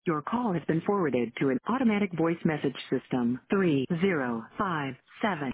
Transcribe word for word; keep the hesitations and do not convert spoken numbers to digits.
Your call has been forwarded to an automatic voice message system. three zero five seven